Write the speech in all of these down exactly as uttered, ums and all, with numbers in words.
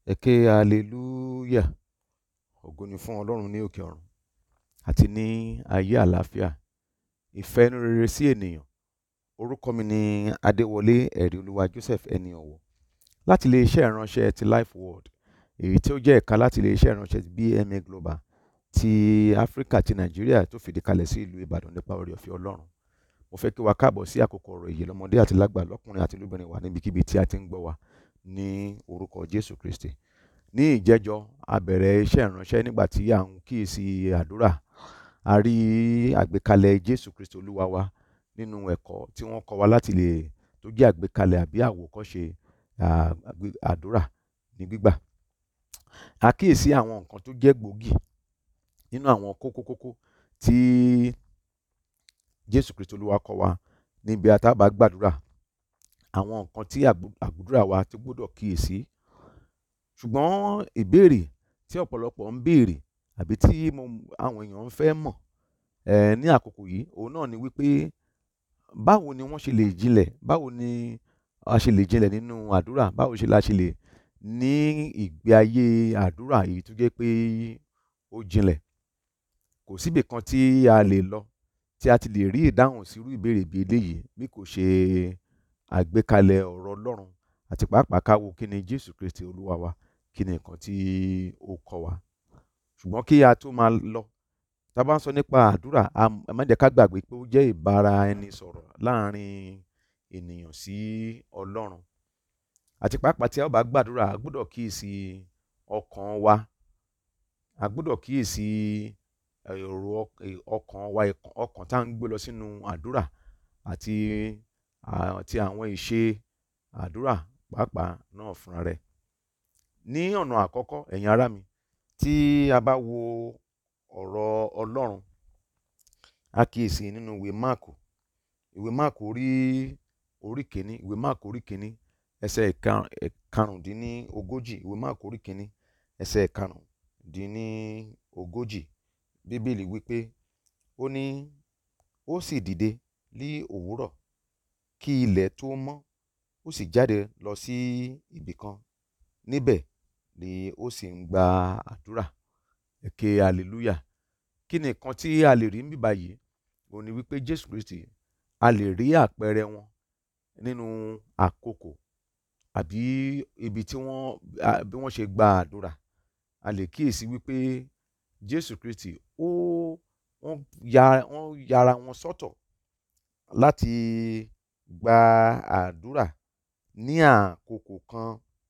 Ẹ ké hallelujah. Ògo ni fún Ọlọ́run ní òkè ọ̀run àti ní ayé àlàáfíà. Ìfẹ́ inú rere sí ènìyàn. Orúkọ mi ni Adéwọlé ẹ̀rí olúwa Joseph ẹni ọ̀wọ̀ láti ilé iṣẹ́ ìránṣẹ́ ti Life Word, èyí tí ó jẹ́ ẹ̀ka láti ilé iṣẹ́ ìránṣẹ́ ti B M A Global ti Áfíríkà ti Nàìjíríà tó fìdí kalẹ̀ sí ìlú Ìbàdàn nípa oore ọ̀fẹ́ Ọlọ́run. Mo fẹ́ kí wa káàbọ̀ sí àkókò ọ̀rọ̀ ìyè lọ́mọdé àti lágbà, lọ́kùnrin àti lóbìnrin wa níbikíbi tí a ti ń gbọ́ wa ní orúkọ Jésù Kristi. Ní ìjẹ́jọ́ a bẹ̀rẹ̀ iṣẹ́ ìránṣẹ́ nígbà tí à ń kíyèsí àdúrà. A rí àgbékalẹ̀ Jésù Kristi olúwa wa nínú ẹ̀kọ́ tí wọ́n kọ́ wa láti lè tó jẹ́ àgbékalẹ̀ àbí àwòkọ́ṣe àdúrà ní gbígbà. A kíyèsí àwọn nǹkan tó jẹ́ gbòógì nínú àwọn kókó kókó tí Jésù Kristi olúwa kọ́ wa níbi tá bá gbàdúrà, àwọn nǹkan tí àdúrà wa tó gbọ́dọ̀ kíyèsí. Ṣùgbọ́n ìbéèrè tí ọ̀pọ̀lọpọ̀ ń béèrè àbí tí àwọn èèyàn ń fẹ́ mọ̀ eh, ní àkókò yìí, òun náà ni wípé báwo ni wọ́n ṣe lè jinlẹ̀, báwo ni a ṣe lè jinlẹ̀ nínú àdúrà, báwo ṣe la ṣe lè ní ìgbé ayé àdúrà èyí tó jẹ́ pé ó jinlẹ̀. Kò síbì kan tí a lè lọ tí a ti lè rí ìdáhùn sí irú ìbéèrè bíi eléyìí bí kò ṣe àgbékalẹ̀ ọ̀rọ̀ Ọlọ́run àti pàápàá ká wo kí ni Jésù Kristi olúwa wa, kí ni nǹkan tí ó kọ́ wa. Ṣùgbọ́n kí a tó máa lọ, tá a bá ń sọ nípa àdúrà, ẹ má jẹ́ ká gbàgbé pé ó jẹ́ ìbára ẹni sọ̀rọ̀ láàrin ènìyàn sí Ọlọ́run. Àti pàápàá tí a bá gbàdúrà, a gbọ́dọ̀ kíyèsí ọkàn wa, a gbọ́dọ̀ kíyèsí èrò ọkàn wa, ọkàn tá à ń gbé lọ sínú àdúrà àti àti àwọn ìṣe àdúrà pàápàá náà fúnra rẹ̀. Ní ọ̀nà àkọ́kọ́, ẹ̀yin ará mi, tí a bá wo ọ̀rọ̀ Ọlọ́run, a kíyèsí nínú ìwé Máàkù, ìwé Máàkù orí orí kìíní, ìwé Máàkù orí kìíní ẹsẹ̀ karùndínlógójì, ìwé Máàkù orí kìíní ẹsẹ̀ karùndínlógójì. Bíbélì wípé ó ní, ó sì dìde ní òwúrọ̀ kí ilẹ̀ tó mọ́, ó sì jáde lọ sí ibì kan, níbẹ̀ ni ó sì ń gba àdúrà. Ẹ ké hallelujah. Kí ni nǹkan tí a lè rí níbí báyìí? Ó ní wípé Jésù Kristi, a lè rí àpẹẹrẹ wọn nínú àkókò àbí ibi tí wọ́n bí wọ́n ṣe gba àdúrà. A lè kíyèsí wípé Jésù Kristi ó wọ́n ya wọ́n yára wọn sọ́tọ̀ láti gba àdúrà ní àkókò kan.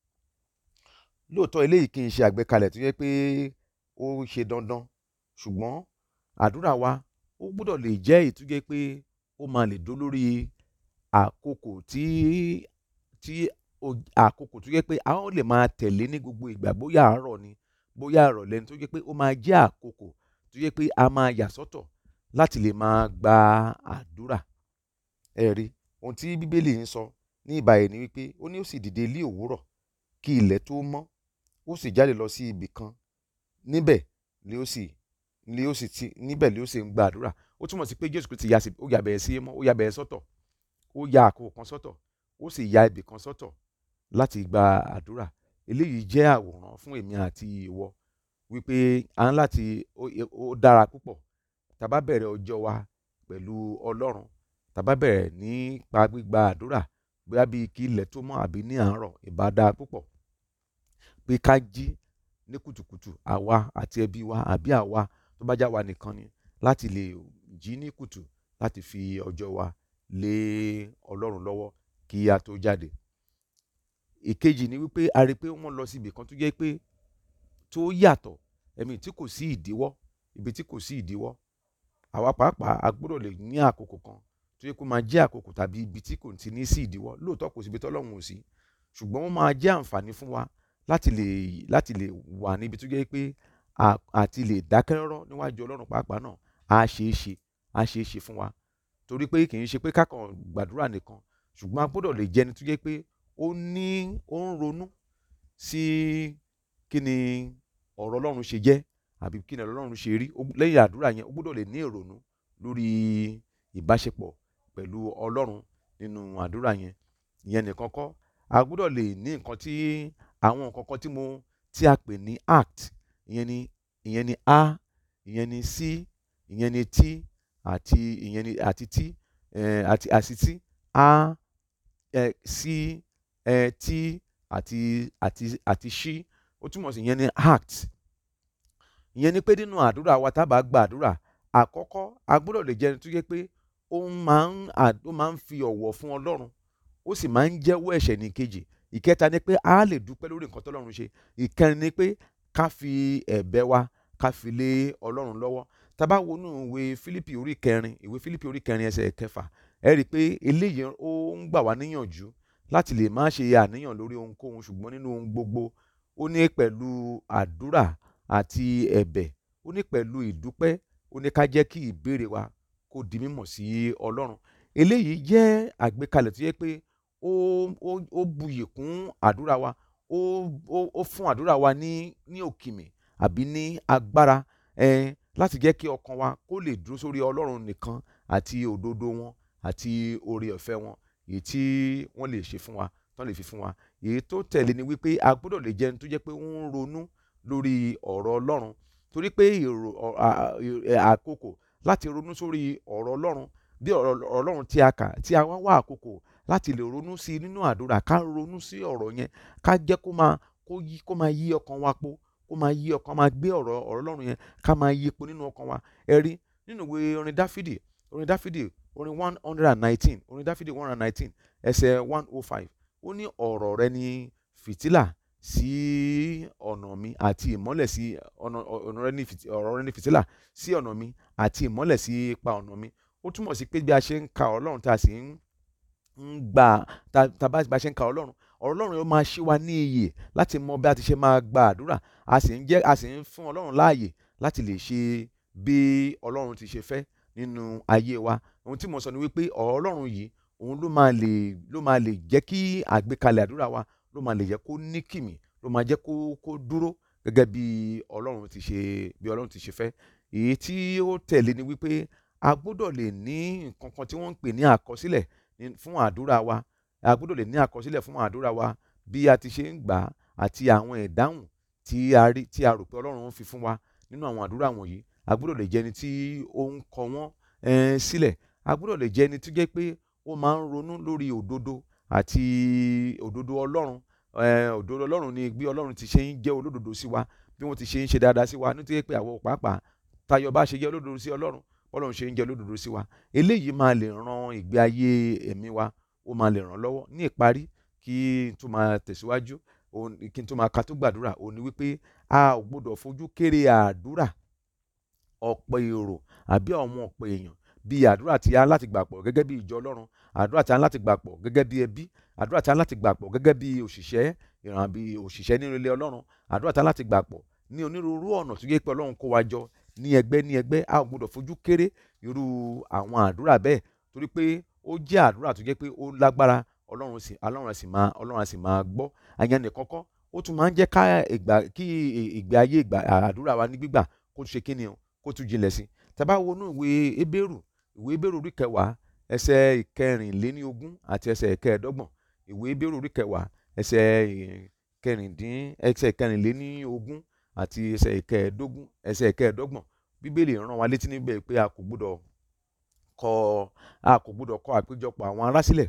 Lóòótọ́ eléyìí kì í ṣe àgbékalẹ̀ tó yẹ pé ó ṣe dandan, ṣùgbọ́n àdúrà wa ó gbọ́dọ̀ lè jẹ́ èyí tó jẹ́ pé ó máa lè dó lórí àkókò tí tí àkókò tó yẹ pé a ó lè máa tẹ̀lé ní gbogbo ìgbà, bóyá àárọ̀ ni, bóyá ìrọ̀lẹ́ ni, tó jẹ́ pé ó máa jẹ́ àkókò tó yẹ pé a máa yà sọ́tọ̀ láti lè máa gba àdúrà. Ẹ rí ohun tí Bíbélì ń sọ ní ìbàyẹ̀ ni wípé ó ní ó sì dìde ní òwúrọ̀ kí ilẹ̀ tó mọ́, ó sì jáde lọ sí ibì kan, níbẹ̀ ni ó sì ni ó sì ti níbẹ̀ ni ó sì ń gba àdúrà. Ó túmọ̀ sí pé Jésù Kristi ya ó ya bẹ̀rẹ̀ sí mọ́, ó ya bẹ̀rẹ̀ sọ́tọ̀, ó ya àkókò kan sọ́tọ̀, ó sì ya ibì kan sọ́tọ̀ láti gba àdúrà. Eléyìí jẹ́ àwòrán fún èmi àti ìwọ wípé a ń láti ó dára púpọ̀ tá bá bẹ̀rẹ̀ ọjọ́ wa pẹ̀lú Ọlọ́run, tá bá bẹ̀rẹ̀ nípa gbígba àdúrà, bóyá bíi kí ilẹ̀ tó mọ́ àbí ní àárọ̀, ìbá dáa púpọ̀ pé ká jí ní kùtùkùtù, àwa àti ẹbí wa àbí àwa tó bá já wa nìkan ni, láti lè jí ní kùtù láti fi ọjọ́ wa lé Ọlọ́run lọ́wọ́ kí a tó jáde. Ìkejì ni wípé a rí pé wọ́n lọ sí ibì kan tó jẹ́ pé tó yàtọ̀, ẹ̀mí tí kò sí ìdíwọ́, ibi tí kò sí ìdíwọ́. Àwa pàápàá a gbọ́dọ̀ lè ní àkókò kan tó yẹ kó máa jẹ́ àkókò tàbí ibi tí kò ti ní sí ìdíwọ́. Lóòótọ́ kò sí ibi tí Ọlọ́run ò sí, ṣùgbọ́n wọ́n máa jẹ́ àǹfààní fún wa láti lè láti lè wà níbi tó jẹ́ pé àti lè dákẹ́ rọ́rọ́ níwájú Ọlọ́run pàápàá náà á ṣe é ṣe á ṣe é ṣe fún wa. Torí pé kì í ṣe pé ká kàn gbàdúrà nìkan, ṣùgbọ́n a gbọ́dọ̀ lè jẹ́ ẹni tó jẹ́ pé ó ní ó ń ronú sí kí ni ọ̀rọ̀ Ọlọ́run ṣe jẹ́ àbí kí ni ọ̀rọ̀ Ọlọ́run ṣe rí. Lẹ́yìn àdúrà yẹn, ó gbọ́dọ̀ lè ní ìrònú lórí ìbáṣepọ̀ pẹ̀lú Ọlọ́run nínú àdúrà yẹn. Ìyẹn nìkan kọ́, a gbọ́dọ̀ lè ní nǹkan tí àwọn nǹkan kan tí mo tí a pè ní act, ìyẹn ni ìyẹn ni a, ìyẹn ni c, ìyẹn ni t àti ìyẹn ni àti t eh, àti àti t a eh, c eh, t àti àti àti ṣí, ó túmọ̀ sí ìyẹn ni act. ìyẹn ni pé nínú àdúrà wa tá a bá gba àdúrà àkọ́kọ́ a gbọ́dọ̀ lè jẹ́ ẹni tó yẹ pé ó máa ń ó máa ń fi ọ̀wọ̀ fún Ọlọ́run, ó sì máa ń jẹ́wọ́ ẹ̀ṣẹ̀ ní kejì. Ìkẹta ni pé a lè dúpẹ́ lórí nǹkan tọ́lọ́run ṣe. Ìkẹrin ni pé ká fi ẹ̀bẹ̀ wa ká fi lé Ọlọ́run lọ́wọ́. Tá bá wo nínú ìwé Fílípì orí kẹrin ìwé Fílípì orí kẹrin ẹsẹ̀ kẹfà, ẹ rí i pé eléyìí ó ń gbà wá níyànjú láti lè má ṣe àníyàn lórí ohunkóhun, ṣùgbọ́n nínú ohun gbogbo ó ní pẹ̀lú àdúrà àti ẹ̀bẹ̀, ó ní pẹ̀lú ìdúpẹ́, ó ní ká jẹ́ kí ìbéèrè wa kó di mímọ̀ sí Ọlọ́run. Eléyìí jẹ́ àgbékalẹ̀ tó yẹ pé ó ó ó buyì kún àdúrà wa, ó ó ó fún àdúrà wa ní ní òkìmì àbí ní agbára eh, láti jẹ́ kí ọkàn wa kó lè dúró sórí Ọlọ́run nìkan àti òdodo wọn àti oore ọ̀fẹ́ wọn èyí tí wọ́n lè ṣe fún wa, tán lè fi fún wa. Èyí tó tẹ̀lé ni wípé a gbọ́dọ̀ lè jẹ́ ẹni tó jẹ́ pé ó ń ronú lórí ọ̀rọ̀ Ọlọ́run, torí pé èrò àkókò láti ronú sórí ọ̀rọ̀ Ọlọ́run bí ọ̀rọ̀ Ọlọ́run tí a kà tí a wá wá àkókò láti lè ronú sí nínú àdúrà, ká ronú sí ọ̀rọ̀ yẹn, ká jẹ́ kó máa kó yí kó máa yí ọkàn wa po, kó máa yí ọkàn, máa gbé ọ̀rọ̀ ọ̀rọ̀ Ọlọ́run yẹn ká máa yí po nínú ọkàn wa. Ẹ rí nínú ìwé orin Dáfídì orin Dáfídì orin one hundred and nineteen orin Dáfídì one hundred and nineteen ẹsẹ̀ one oh five, ó ní ọ̀rọ̀ rẹ ni fìtílà sí ọ̀nà mi àti ìmọ́lẹ̀ sí ọ̀nà ọ̀nà rẹ ní ọ̀rọ̀ rẹ ní fìtílà sí ọ̀nà mi àti ìmọ́lẹ̀ sí ipa ọ̀nà mi. Ó túmọ̀ sí pé bí a ṣe ń ka Ọlọ́run tá a sì ń gbà tá a bá ṣe ń ka Ọlọ́run, ọ̀rọ̀ Ọlọ́run yóò máa ṣí wa ní iyè láti mọ bí a ti ṣe máa gba àdúrà, a sì ń jẹ́ a sì ń fún Ọlọ́run láàyè láti lè ṣe bí Ọlọ́run ti ṣe fẹ́ nínú ayé wa. Ohun tí mo sọ ni wípé ọ̀rọ̀ Ọlọ́run yìí òun ló máa lè ló máa lè jẹ́ kí àgbékalẹ̀ àdúrà wa ló máa lè jẹ́ kó ní kìmí, ló máa jẹ́ kó kó dúró gẹ́gẹ́ bí Ọlọ́run ti ṣe bí Ọlọ́run ti ṣe fẹ́. Èyí tí ó tẹ̀lé ni wípé a gbọ́dọ̀ lè ní nǹkan kan tí wọ́n ń pè ní àkọsílẹ̀ fún àdúrà wa. A gbọ́dọ̀ lè ní àkọsílẹ̀ fún àdúrà wa bí a ti ṣe ń gbà àti àwọn ìdáhùn tí a rí tí a rò pé Ọlọ́run ń fi fún wa nínú àwọn àdúrà wọ̀nyí. A gbọ́dọ̀ lè jẹ́ ẹni tí ó ń kọ wọ́n eh, sílẹ̀. A gbọ́dọ̀ lè jẹ́ ẹni tó jẹ́ pé ó máa ń ronú lórí òdodo àti òdodo Ọlọ́run. Eh, òdodo Ọlọ́run ni bí Ọlọ́run ti ṣe ń jẹ́ olódodo sí wa, bí wọ́n ti ṣe ń ṣe dáadáa sí wa, nítorí pé àwọn pàápàá tayọ bá ṣe jẹ́ olódodo sí Ọlọ́run, Ọlọ́run ṣe ń jẹ́ olódodo sí wa. Eléyìí máa lè ran ìgbé ayé ẹ̀mí wa, ó máa lè ràn lọ́wọ́. Ní ìparí, kí n tó máa tẹ̀síwájú, kí n tó máa ka tó gbàdúrà, ó ní wípé a ò gbọ́dọ̀ fojú kéré àdúrà ọ̀pọ̀ èrò àbí àwọn ọ̀pọ̀ èèyàn bí àdúrà tí a ń láti gbà pọ̀ gẹ́gẹ́ bí ìjọ Ọlọ́run, àdúrà tí a ń láti gbà pọ̀ gẹ́gẹ́ bí ẹbí, àdúrà tí a ń láti gbà pọ̀ gẹ́gẹ́ bí òṣìṣẹ́ ìran bí òṣìṣẹ́ nínú ilé Ọlọ́run, àdúrà tí a ń láti gbà pọ̀ ní onírúurú ọ̀nà tó yẹ pé Ọlọ́run kó wa jọ ní ẹgbẹ́ ní ẹgbẹ́. A ò gbọ́dọ̀ fojú kéré irú àwọn àdúrà bẹ́ẹ̀, torí pé ó jẹ́ àdúrà tó jẹ́ pé ó lágbára, Ọlọ́run sì Ọlọ́run sì máa Ọlọ́run sì máa gbọ́. Àyàn nìkan kọ́, ó tún máa ń jẹ́ ká ìgbà kí ìgbé ayé ìgbà àdúrà wa ní gbígbà kó ṣe kíni o kó tún jinlẹ̀ sí. Tá bá wo inú ìwé Hébérù ìwé Hébérù orí kẹwàá ẹsẹ̀ ìkẹrìnléníogún àti ẹsẹ̀ ìkẹẹ̀ẹ́dọ́gbọ̀n, ìwé Hébérù orí kẹwàá ẹsẹ̀ ìkẹrìndín ẹsẹ̀ ìkẹrìnléníogún àti ẹsẹ̀ ìkẹẹ̀ẹ́dógún ẹsẹ̀ ìkẹẹ̀ẹ́dọ́gbọ̀n, Bíbélì rán wa létí níbẹ̀ pé a kò gbọ́dọ̀ kọ a kò gbọ́dọ̀ kọ àpéjọpọ̀ àwọn ará sílẹ̀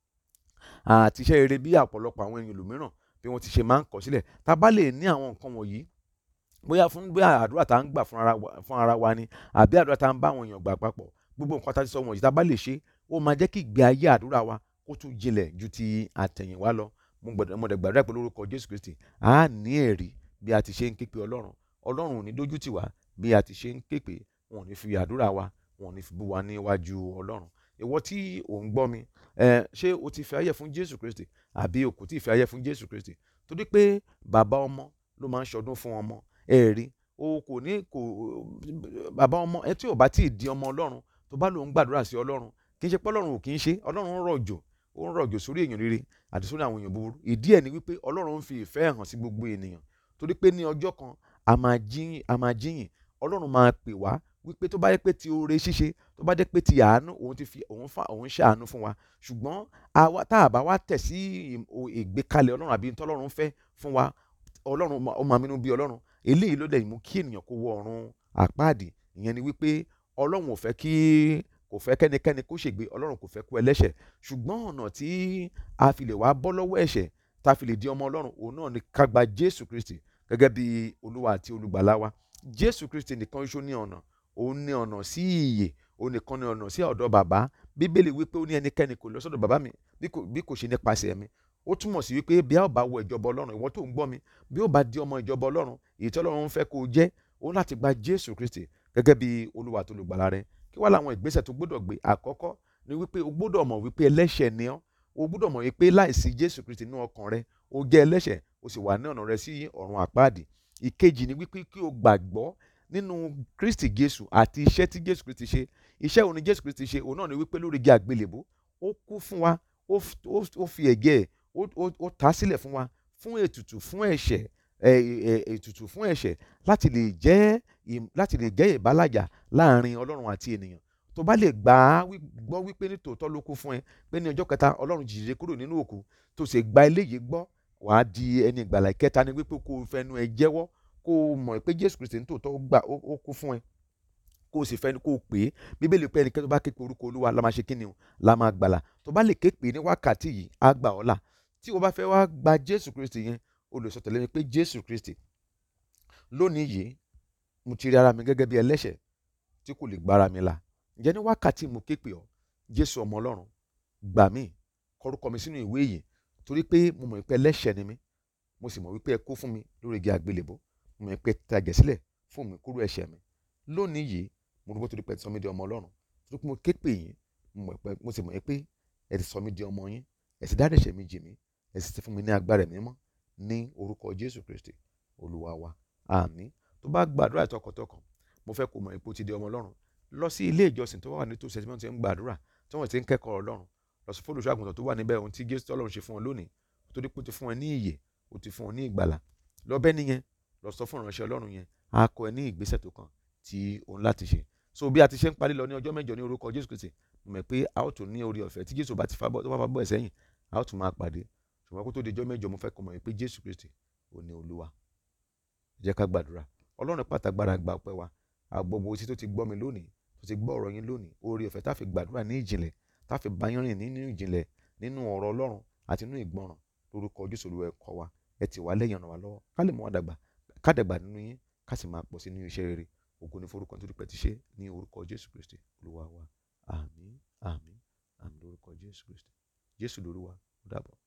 àti iṣẹ́ rere bí ọ̀pọ̀lọpọ̀ àwọn ènìyàn lòmíràn bí wọ́n ti ṣe máa ń kọ sílẹ̀. Tá bá lè ní àwọn nǹkan wọ̀nyí, bóyá fún bóyá àdúrà tá ń gbà fún ara wa fún ara wa ni àbí àdúrà tá ń bá àwọn èèyàn gbà papọ̀, gbogbo nǹkan tá ti sọ wọ̀nyí tá bá lè ṣe, ó máa jẹ́ kí ìgbé ayé àdúrà wa kó tún jinlẹ̀ ju ti àtẹ̀yìnwá lọ. Mo gbọ́dọ̀ mo dẹ̀ gbàdúrà pé lórúkọ Jésù Kristi a ní ẹ̀rí bí a ti ṣe ń ké pe Ọlọ́run. Ọlọ́run ò ní dójú tì wá bí a ti ṣe ń ké pe, wọn ò ní fi àdúrà wa wọn ò ní fi bú wa níwájú Ọlọ́run. Ìwọ tí ò ń gbọ́ mi, ẹ ṣé o ti fi ayé fún Jésù Kristi àbí o kò tí ì fi ayé fún Jésù Kristi? Torí pé bàbá ọmọ ló máa ń ṣọdún fún ọmọ. Ẹ̀rí o kò ní kò bàbá ọmọ ẹ tí ò bá tí ì di ọmọ Ọlọ́run tó bá lòun gbàdúrà sí Ọlọ́run, kì í ṣe pé Ọlọ́run ò kì í ṣe, Ọlọ́run ń rọ̀jò ó ń rọ̀jò sórí èèyàn rere àti sórí àwọn èèyàn búburú. Ìdí ẹ̀ ni wípé Ọlọ́run ń fi ìfẹ́ hàn sí gbogbo ènìyàn, torí pé ní ọjọ́ kan a máa jíyìn a máa jíyìn Ọlọ́run máa pè wá wípé tó bá jẹ́ pé ti oore ṣíṣe, tó bá jẹ́ pé ti àánú, òun ti fi òun fa òun ṣàánú fún wa, ṣùgbọ́n àwa tá a bá wá tẹ̀ sí ìgbékalẹ̀ ọlọ́run àbí tọ́lọ́run fẹ́ fún wa, ọlọ́run ó máa mínú bí ọlọ́run. Eléyìí ló dẹ̀ mú kí ènìyàn kó wọ ọ̀run àpáàdì. Ìyẹn ni wípé ọlọ́run ò fẹ́ kí kò fẹ́ kẹ́nikẹ́ni kó ṣègbé, ọlọ́run kò fẹ́ kú ẹlẹ́ṣẹ̀, ṣùgbọ́n ọ̀nà tí a fi lè wá bọ́ lọ́wọ́ ẹ̀ṣẹ̀, tá a fi lè di ọmọ ọlọ́run, òun náà ni ká gba Jésù Kristi gẹ́gẹ́ bí olúwa àti olùgbàlà wa. Jésù Kristi nìkan ṣoṣo ní ọ̀nà, òun ní ọ̀nà sí ìyè, òun nìkan ní ọ̀nà sí ọ̀dọ̀ bàbá. Bíbélì wípé ó ní ẹnikẹ́ni kò lọ sọ́dọ̀ bàbá mi bí kò ṣe nípasẹ̀ mi. Ó túmọ̀ sí wípé bí a ó bá wọ ìjọba ọlọ́run, ìwọ tó ń gbọ́ mi, bí ó bá di ọmọ ìjọba ọlọ́run, èyí tí ọlọ́run fẹ́ kó jẹ́, ó láti gba Jésù Kristi gẹ́gẹ́ bí olúwa àti olùgbàlà rẹ. Kí wá láwọn ìgbésẹ̀ tó gbọ́dọ̀ gbé? Àkọ́kọ́ ni wípé o gbọ́dọ̀ mọ̀ wípé ẹlẹ́ṣẹ̀ ni ọ́. O gbọ́dọ̀ mọ̀ wípé láìsí Jésù Kristi nínú ọkàn rẹ, o jẹ́ ẹlẹ́ṣẹ̀, o sì wà ní ọ̀nà rẹ sí ọ̀run àpáàdì. Ìkejì ni wípé kí o gbàgbọ́ nínú Kristi Jésù àti iṣẹ́ tí Jésù Kristi ṣe. Iṣẹ́ òun ni Jésù Kristi ṣe, òun náà ni wípé lórí igi àgbélébó ó kú fún wa, ó fi ẹ̀jẹ̀ ẹ̀ ó ta sílẹ̀ fún wa, fún ètùtù fún ẹ̀ṣẹ̀, ètùtù fún ẹ̀ṣẹ̀ láti lè jẹ́ láti lè jẹ́ ìbálàjà láàrin ọlọ́run àti ènìyàn. Tó bá lè gbà á gbọ́ wípé ní tòótọ́ ló kú fún ẹ, pé ní ọjọ́ kẹta ọlọ́run jí dìde kúrò nínú òkú, tó sì gba eléyìí gbọ́, wàá di ẹni ìgbàlà. Ìkẹta ni wípé kó o fẹnu ẹ jẹ́wọ́, kó o mọ̀ pé Jésù Kristi ní tòótọ́ gbà ó kú fún ẹ, kó o sì fẹnu kó o pè é. Bíbélì pé ẹnikẹ́ni tó bá ké pe orúkọ olúwa la máa ṣe kí ni o, la máa gbàlà. Tó bá lè ké pè é ní wákàtí yìí, á gbà ọ́ là. Tí o bá fẹ́ wá gba Jésù Kristi yẹn, o lè sọ tẹ̀lé mi pé Jésù Kristi, lónìí yìí mo ti rí ara mi gẹ́gẹ́ bí ẹlẹ́ṣẹ̀ tí kò lè gbára mi là. Ǹjẹ́ ní wákàtí mo ké pè ọ́, Jésù ọmọ ọlọ́run, gbà mí, kọ orúkọ mi sínú ìwé yìí, torí pé mo mọ̀ wípé ẹlẹ́ṣẹ̀ ni mí, mo sì mọ̀ wípé ẹ kú fún mi lórí igi àgbélébó, mo mọ̀ wípé ẹ ta ẹ̀jẹ̀ sílẹ̀ fún mi kúrò ẹ̀ṣẹ̀ mi. Lónìí yìí mo dúpẹ́ torí pé ẹ ti sọ mí di ọmọ ọlọ́run, torí pé mo ké pè yín, mo sì mọ̀ wípé ẹ ti sọ mí di ọmọ yín, ẹ sì dárí ẹ̀ṣẹ̀ mi jì mí, ẹ sì ti fún mi ní agbára ẹ̀mí mímọ́ ní orúkọ Jésù Kristi olúwa wa. Àmín. Tó bá gbàdúrà tọkàntọkàn, mo fẹ́ kó mọ̀ ipò ti di ọmọ ọlọ́run, lọ sí ilé ìjọsìn tó wà nítòsí tí wọ́n ti ń gbàdúrà, tí wọ́n ti ń kẹ́kọ̀ọ́ ọlọ́run, lọ sí fún olùṣọ́ àgùntàn tó wà níbẹ̀, ohun tí Jésù ọlọ́run ṣe fún ọ lónìí, torí pé ó ti fún ẹ ní ìyè, ó ti fún ọ ní ìgbàlà. Lọ bẹ́ẹ̀ nìyẹn, lọ sọ fún ìránṣẹ́ ọlọ́run yẹn, á kọ́ ẹ ní ìgbésẹ̀ tó kàn tí òun láti ṣe. So bí a ti ṣe ń parí lọ ní ọjọ́ mẹ́jọ ní orúkọ Jésù Kristi, mo mọ̀ pé a ó tún ní orí ọ̀fẹ́ tí Jésù bá ti fa bọ́ tó bá fa bọ́ ẹ̀ sẹ́yìn, a ó tún máa pàdé. Ṣùgbọ́n kó tó di ọjọ́ mẹ́jọ, mo fẹ́ kó mọ̀ pé Jésù Kristi ò ní olúwa. Jẹ́ ká gbàdúrà. Ọlọ́run pàtàgbára gba ọpẹ́ wa, àgbogbo etí tó ti gbọ́ mi lónìí, tó ti gbọ́ ọ̀rọ̀ yín lónìí, oore ọ̀fẹ́ tá fi gbàdúrà ní ìjìnlẹ̀, tá fi bá yín rìn nínú ìjìnlẹ̀, nínú ọ̀rọ̀ Ọlọ́run àti nínú ìgbọràn, lórúkọ Jésù Olúwa ẹ kọ́ wa, ẹ tì wá lẹ́yìn, ràn wá lọ́wọ́, ká lè mú wa dàgbà, ká dàgbà nínú yín, ká sì máa pọ̀ sí nínú iṣẹ́ rere. Ògo ni forúkọ tó dúpẹ́ ti ṣe ní orúkọ Jésù Kristi Olúwa wa. Àmín, àmín, àmín lórúkọ Jésù Kristi. Jésù lolúwa, ó dàbọ̀.